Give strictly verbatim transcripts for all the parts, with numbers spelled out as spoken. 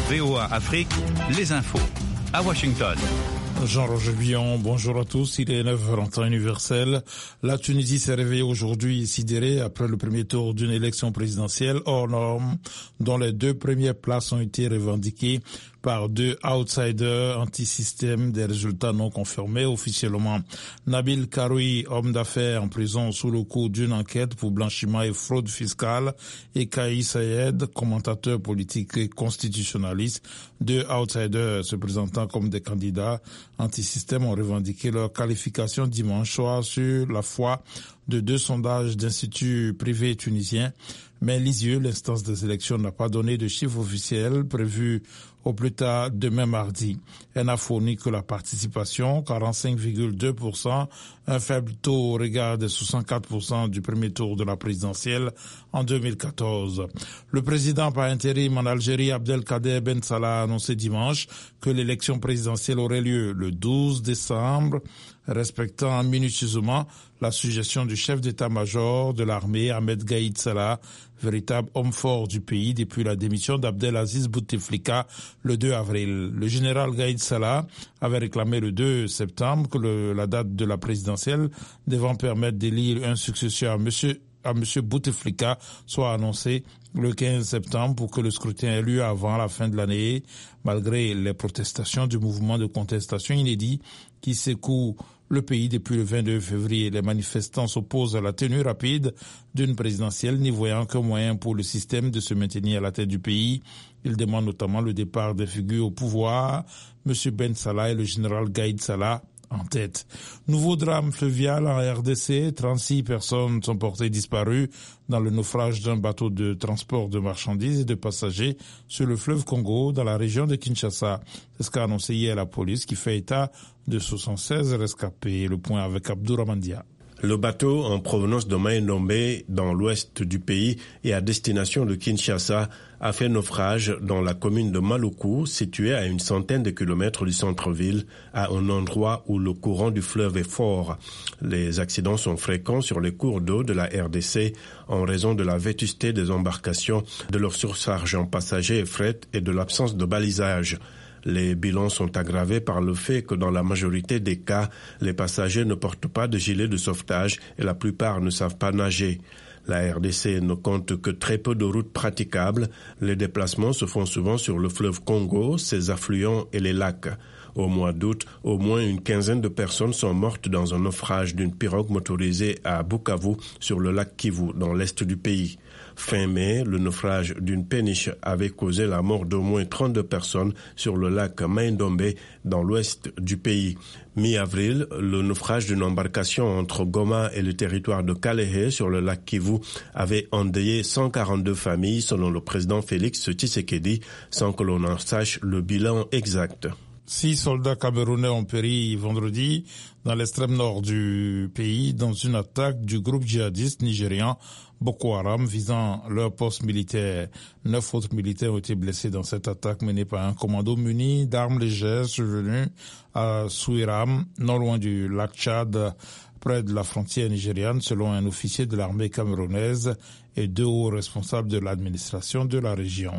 V O A Afrique, les infos. À Washington. Jean-Roger Billon, bonjour à tous. Il est neuf heures en temps universel. La Tunisie s'est réveillée aujourd'hui sidérée après le premier tour d'une élection présidentielle hors norme, dont les deux premières places ont été revendiquées par deux outsiders anti-système, des résultats non confirmés officiellement. Nabil Karoui, homme d'affaires en prison sous le coup d'une enquête pour blanchiment et fraude fiscale, et Kais Saied, commentateur politique et constitutionnaliste, deux outsiders se présentant comme des candidats anti-système, ont revendiqué leur qualification dimanche soir sur la foi de deux sondages d'instituts privés tunisiens. Mais Lisieux, l'instance des élections, n'a pas donné de chiffre officiel prévu au plus tard demain mardi. Elle n'a fourni que la participation, quarante-cinq virgule deux pour cent, un faible taux au regard des soixante-quatre pour cent du premier tour de la présidentielle en deux mille quatorze. Le président par intérim en Algérie, Abdelkader Ben Salah, a annoncé dimanche que l'élection présidentielle aurait lieu le douze décembre, respectant minutieusement la suggestion du chef d'état-major de l'armée, Ahmed Gaïd Salah, véritable homme fort du pays depuis la démission d'Abdelaziz Bouteflika le deux avril. Le général Gaïd Salah avait réclamé le deux septembre que le, la date de la présidentielle devant permettre d'élire un successeur à monsieur à monsieur Bouteflika soit annoncée le quinze septembre pour que le scrutin ait lieu avant la fin de l'année, malgré les protestations du mouvement de contestation inédit qui secoue le pays depuis le vingt-deux février. Les manifestants s'opposent à la tenue rapide d'une présidentielle, n'y voyant qu'un moyen pour le système de se maintenir à la tête du pays. Ils demandent notamment le départ des figures au pouvoir, M. Ben Salah et le général Gaïd Salah en tête. Nouveau drame fluvial en R D C. trente-six personnes sont portées disparues dans le naufrage d'un bateau de transport de marchandises et de passagers sur le fleuve Congo dans la région de Kinshasa. C'est ce qu'a annoncé hier la police qui fait état de soixante-seize rescapés. Le point avec Abdouramandia. Le bateau en provenance de Mai-Ndombe, dans l'ouest du pays et à destination de Kinshasa, a fait naufrage dans la commune de Maluku, située à une centaine de kilomètres du centre-ville, à un endroit où le courant du fleuve est fort. Les accidents sont fréquents sur les cours d'eau de la R D C en raison de la vétusté des embarcations, de leur surcharge en passagers et fret et de l'absence de balisage. Les bilans sont aggravés par le fait que dans la majorité des cas, les passagers ne portent pas de gilet de sauvetage et la plupart ne savent pas nager. La R D C ne compte que très peu de routes praticables. Les déplacements se font souvent sur le fleuve Congo, ses affluents et les lacs. Au mois d'août, au moins une quinzaine de personnes sont mortes dans un naufrage d'une pirogue motorisée à Bukavu, sur le lac Kivu, dans l'est du pays. Fin mai, le naufrage d'une péniche avait causé la mort d'au moins trente-deux personnes sur le lac Mai-Ndombe, dans l'ouest du pays. Mi-avril, le naufrage d'une embarcation entre Goma et le territoire de Kalehe, sur le lac Kivu, avait endeuillé cent quarante-deux familles, selon le président Félix Tshisekedi, sans que l'on en sache le bilan exact. Six soldats camerounais ont péri vendredi dans l'extrême nord du pays dans une attaque du groupe djihadiste nigérian Boko Haram visant leur poste militaire. Neuf autres militaires ont été blessés dans cette attaque menée par un commando muni d'armes légères survenu à Souiram, non loin du lac Tchad, près de la frontière nigériane, selon un officier de l'armée camerounaise et deux hauts responsables de l'administration de la région.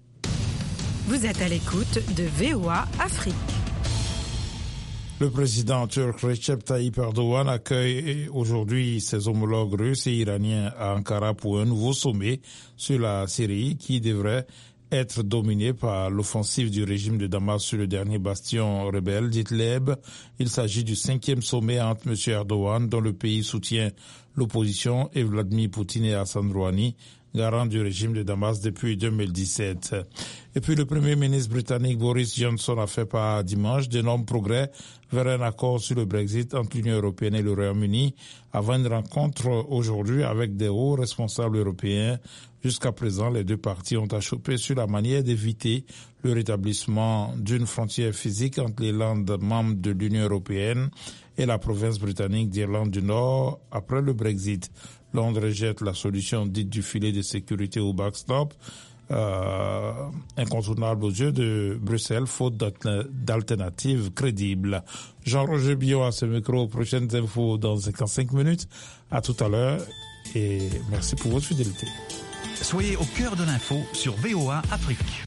Vous êtes à l'écoute de V O A Afrique. Le président turc Recep Tayyip Erdogan accueille aujourd'hui ses homologues russes et iraniens à Ankara pour un nouveau sommet sur la Syrie qui devrait être dominé par l'offensive du régime de Damas sur le dernier bastion rebelle d'Idlib. Il s'agit du cinquième sommet entre M. Erdogan, dont le pays soutient l'opposition, et Vladimir Poutine et Hassan Rouhani, garant du régime de Damas depuis deux mille dix-sept. Et puis le Premier ministre britannique Boris Johnson a fait part dimanche d'énormes progrès vers un accord sur le Brexit entre l'Union européenne et le Royaume-Uni avant une rencontre aujourd'hui avec des hauts responsables européens. Jusqu'à présent, les deux parties ont achoppé sur la manière d'éviter le rétablissement d'une frontière physique entre les Landes membres de l'Union européenne et la province britannique d'Irlande du Nord après le Brexit. Londres rejette la solution dite du filet de sécurité au backstop, euh, incontournable aux yeux de Bruxelles, faute d'alternatives crédibles. Jean-Roger Billon à ce micro, prochaines infos dans cinquante-cinq minutes. À tout à l'heure et merci pour votre fidélité. Soyez au cœur de l'info sur V O A Afrique.